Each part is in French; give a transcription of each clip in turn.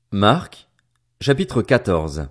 Marc, chapitre 14.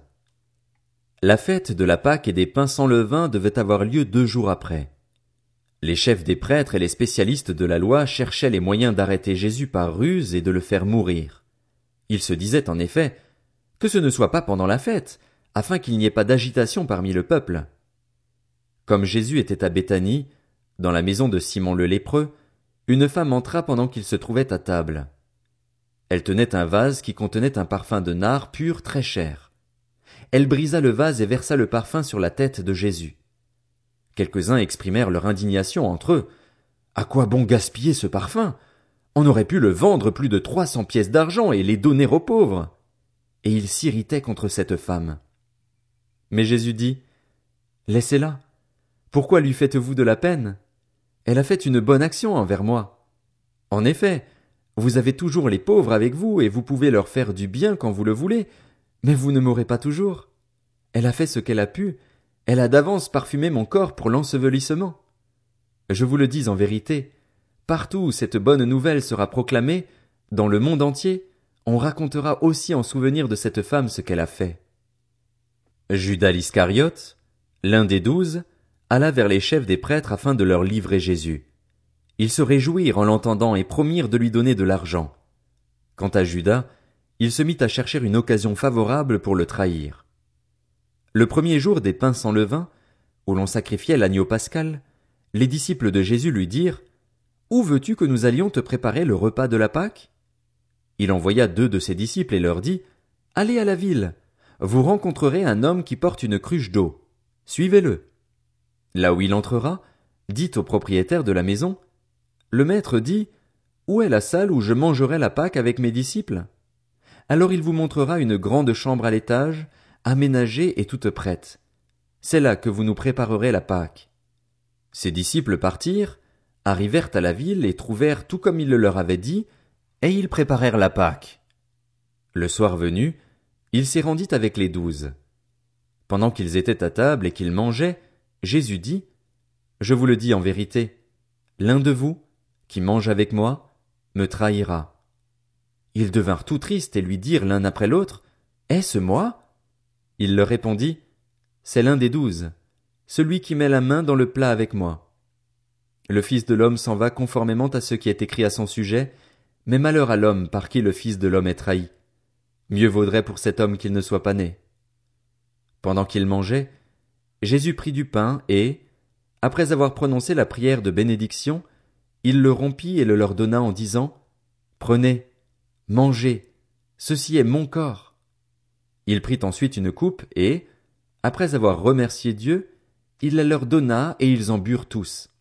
La fête de la Pâque et des pains sans levain devait avoir lieu 2 jours après. Les chefs des prêtres et les spécialistes de la loi cherchaient les moyens d'arrêter Jésus par ruse et de le faire mourir. Ils se disaient en effet que ce ne soit pas pendant la fête, afin qu'il n'y ait pas d'agitation parmi le peuple. Comme Jésus était à Béthanie, dans la maison de Simon le lépreux, une femme entra pendant qu'il se trouvait à table. Elle tenait un vase qui contenait un parfum de nard pur très cher. Elle brisa le vase et versa le parfum sur la tête de Jésus. Quelques-uns exprimèrent leur indignation entre eux. À quoi bon gaspiller ce parfum? On aurait pu le vendre plus de 300 pièces d'argent et les donner aux pauvres. Et ils s'irritaient contre cette femme. Mais Jésus dit, Laissez-la. Pourquoi lui faites-vous de la peine? Elle a fait une bonne action envers moi. En effet, vous avez toujours les pauvres avec vous et vous pouvez leur faire du bien quand vous le voulez, mais vous ne m'aurez pas toujours. Elle a fait ce qu'elle a pu, elle a d'avance parfumé mon corps pour l'ensevelissement. Je vous le dis en vérité, partout où cette bonne nouvelle sera proclamée, dans le monde entier, on racontera aussi en souvenir de cette femme ce qu'elle a fait. Judas l'Iscariote, l'un des 12, alla vers les chefs des prêtres afin de leur livrer Jésus. Ils se réjouirent en l'entendant et promirent de lui donner de l'argent. Quant à Judas, il se mit à chercher une occasion favorable pour le trahir. Le premier jour des pains sans levain, où l'on sacrifiait l'agneau pascal, les disciples de Jésus lui dirent, « Où veux-tu que nous allions te préparer le repas de la Pâque ?» Il envoya 2 de ses disciples et leur dit, « Allez à la ville, vous rencontrerez un homme qui porte une cruche d'eau. Suivez-le. Là où il entrera, dites au propriétaire de la maison, le maître dit, où est la salle où je mangerai la Pâque avec mes disciples? Alors il vous montrera une grande chambre à l'étage, aménagée et toute prête. C'est là que vous nous préparerez la Pâque. Ses disciples partirent, arrivèrent à la ville et trouvèrent tout comme il le leur avait dit, et ils préparèrent la Pâque. Le soir venu, il s'y rendit avec les 12. Pendant qu'ils étaient à table et qu'ils mangeaient, Jésus dit, Je vous le dis en vérité, l'un de vous, qui mange avec moi, me trahira. Ils devinrent tout tristes et lui dirent l'un après l'autre, Est-ce moi? Il leur répondit, C'est l'un des 12, celui qui met la main dans le plat avec moi. Le Fils de l'homme s'en va conformément à ce qui est écrit à son sujet, mais malheur à l'homme par qui le Fils de l'homme est trahi. Mieux vaudrait pour cet homme qu'il ne soit pas né. Pendant qu'ils mangeaient, Jésus prit du pain et, après avoir prononcé la prière de bénédiction, il le rompit et le leur donna en disant, Prenez, mangez, ceci est mon corps. Il prit ensuite une coupe et, après avoir remercié Dieu, il la leur donna et ils en burent tous.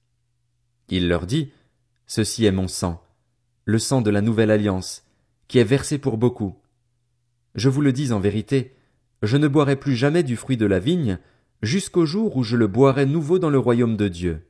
Il leur dit, Ceci est mon sang, le sang de la nouvelle alliance, qui est versé pour beaucoup. Je vous le dis en vérité, je ne boirai plus jamais du fruit de la vigne, jusqu'au jour où je le boirai nouveau dans le royaume de Dieu.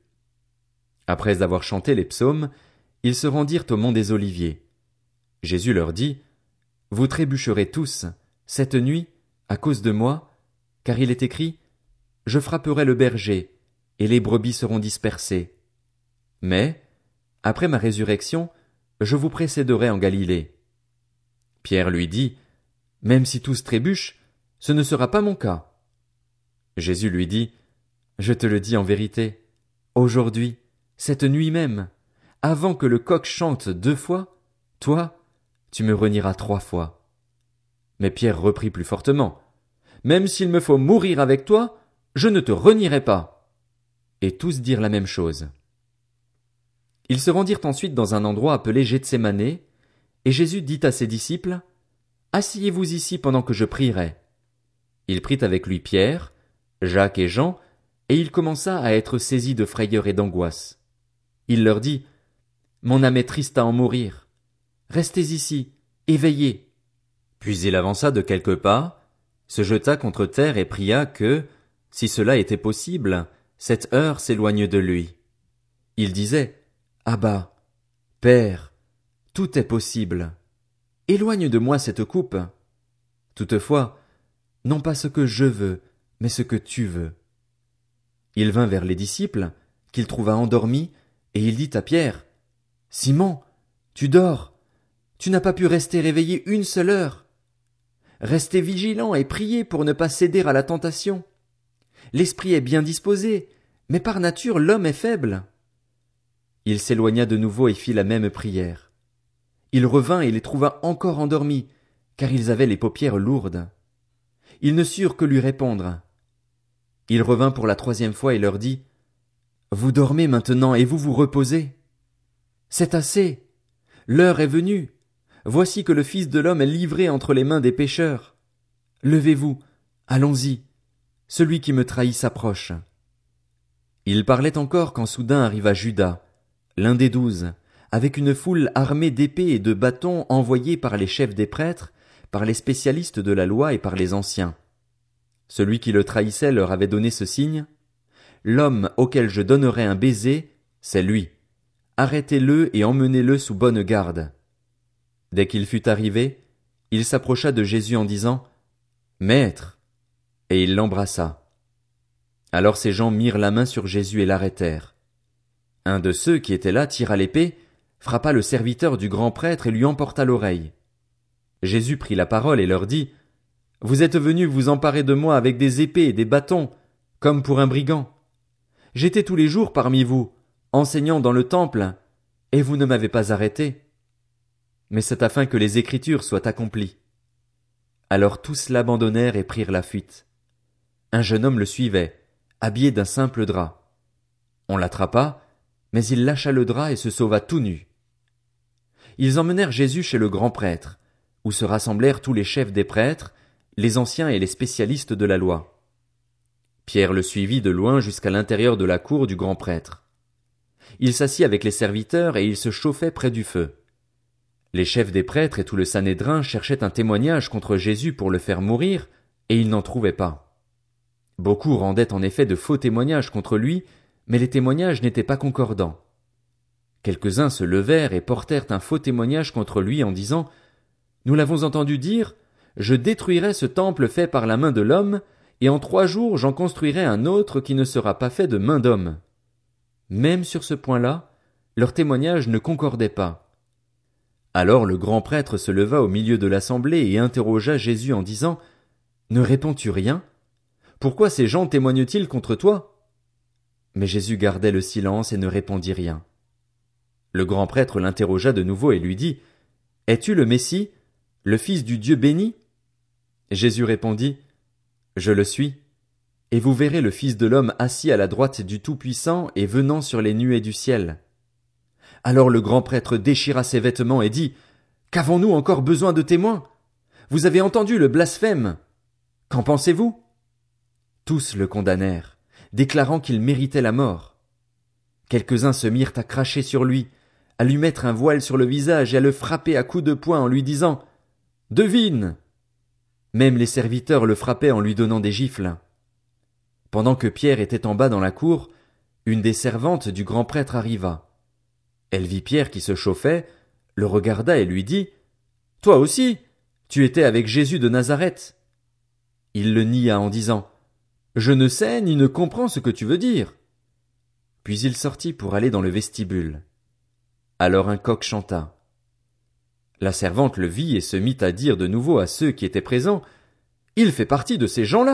Après avoir chanté les psaumes, ils se rendirent au mont des Oliviers. Jésus leur dit, Vous trébucherez tous, cette nuit, à cause de moi, car il est écrit, Je frapperai le berger, et les brebis seront dispersées. Mais, après ma résurrection, je vous précéderai en Galilée. Pierre lui dit, Même si tous trébuchent, ce ne sera pas mon cas. Jésus lui dit, Je te le dis en vérité, aujourd'hui, cette nuit même, avant que le coq chante 2 fois, toi, tu me renieras 3 fois. Mais Pierre reprit plus fortement, Même s'il me faut mourir avec toi, je ne te renierai pas. Et tous dirent la même chose. Ils se rendirent ensuite dans un endroit appelé Gethsémané, et Jésus dit à ses disciples, Asseyez-vous ici pendant que je prierai. Il prit avec lui Pierre, Jacques et Jean, et il commença à être saisi de frayeur et d'angoisse. Il leur dit, Mon âme est triste à en mourir. Restez ici, éveillés. Puis il avança de quelques pas, se jeta contre terre et pria que, si cela était possible, cette heure s'éloigne de lui. Il disait, Abba, Père, tout est possible. Éloigne de moi cette coupe. Toutefois, non pas ce que je veux, mais ce que tu veux. Il vint vers les disciples, qu'il trouva endormis, et il dit à Pierre, Simon, tu dors, tu n'as pas pu rester réveillé 1 seule heure. Restez vigilants et priez pour ne pas céder à la tentation. L'esprit est bien disposé, mais par nature l'homme est faible. Il s'éloigna de nouveau et fit la même prière. Il revint et les trouva encore endormis, car ils avaient les paupières lourdes. Ils ne surent que lui répondre. Il revint pour la 3e fois et leur dit, « Vous dormez maintenant et vous vous reposez. C'est assez. L'heure est venue. Voici que le Fils de l'homme est livré entre les mains des pécheurs. Levez-vous, allons-y. Celui qui me trahit s'approche. » Il parlait encore quand soudain arriva Judas, l'un des 12, avec une foule armée d'épées et de bâtons envoyés par les chefs des prêtres, par les spécialistes de la loi et par les anciens. Celui qui le trahissait leur avait donné ce signe. L'homme auquel je donnerai un baiser, c'est lui. Arrêtez-le et emmenez-le sous bonne garde. Dès qu'il fut arrivé, il s'approcha de Jésus en disant, Maître! Et il l'embrassa. Alors ces gens mirent la main sur Jésus et l'arrêtèrent. Un de ceux qui étaient là tira l'épée, frappa le serviteur du grand prêtre et lui emporta l'oreille. Jésus prit la parole et leur dit, Vous êtes venus vous emparer de moi avec des épées et des bâtons, comme pour un brigand. J'étais tous les jours parmi vous, enseignant dans le temple, et vous ne m'avez pas arrêté. Mais c'est afin que les Écritures soient accomplies. Alors tous l'abandonnèrent et prirent la fuite. Un jeune homme le suivait, habillé d'un simple drap. On l'attrapa, mais il lâcha le drap et se sauva tout nu. Ils emmenèrent Jésus chez le grand prêtre, où se rassemblèrent tous les chefs des prêtres, les anciens et les spécialistes de la loi. Pierre le suivit de loin jusqu'à l'intérieur de la cour du grand prêtre. Il s'assit avec les serviteurs et il se chauffait près du feu. Les chefs des prêtres et tout le Sanhédrin cherchaient un témoignage contre Jésus pour le faire mourir, et ils n'en trouvaient pas. Beaucoup rendaient en effet de faux témoignages contre lui, mais les témoignages n'étaient pas concordants. Quelques-uns se levèrent et portèrent un faux témoignage contre lui en disant « Nous l'avons entendu dire, je détruirai ce temple fait par la main de l'homme, et en 3 jours j'en construirai un autre qui ne sera pas fait de main d'homme. » Même sur ce point-là, leur témoignage ne concordait pas. Alors le grand prêtre se leva au milieu de l'assemblée et interrogea Jésus en disant « Ne réponds-tu rien? Pourquoi ces gens témoignent-ils contre toi? » Mais Jésus gardait le silence et ne répondit rien. Le grand prêtre l'interrogea de nouveau et lui dit « Es-tu le Messie, le Fils du Dieu béni? » Jésus répondit « Je le suis, et vous verrez le Fils de l'homme assis à la droite du Tout-Puissant et venant sur les nuées du ciel. » Alors le grand prêtre déchira ses vêtements et dit « Qu'avons-nous encore besoin de témoins? Vous avez entendu le blasphème. Qu'en pensez-vous? » Tous le condamnèrent, déclarant qu'il méritait la mort. Quelques-uns se mirent à cracher sur lui, à lui mettre un voile sur le visage et à le frapper à coups de poing en lui disant « Devine !» Même les serviteurs le frappaient en lui donnant des gifles. Pendant que Pierre était en bas dans la cour, une des servantes du grand prêtre arriva. Elle vit Pierre qui se chauffait, le regarda et lui dit « Toi aussi, tu étais avec Jésus de Nazareth. » Il le nia en disant « Je ne sais ni ne comprends ce que tu veux dire. » Puis il sortit pour aller dans le vestibule. Alors un coq chanta. La servante le vit et se mit à dire de nouveau à ceux qui étaient présents « Il fait partie de ces gens-là. »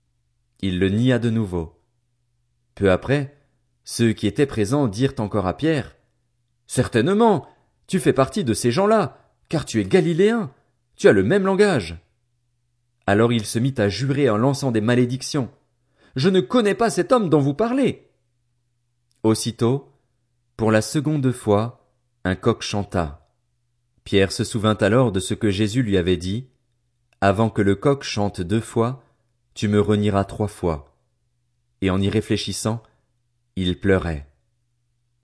Il le nia de nouveau. Peu après, ceux qui étaient présents dirent encore à Pierre « Certainement, tu fais partie de ces gens-là, car tu es galiléen, tu as le même langage. » Alors il se mit à jurer en lançant des malédictions. « Je ne connais pas cet homme dont vous parlez. » Aussitôt, pour la 2e fois, un coq chanta. Pierre se souvint alors de ce que Jésus lui avait dit « Avant que le coq chante 2 fois, tu me renieras 3 fois. » Et en y réfléchissant, il pleurait.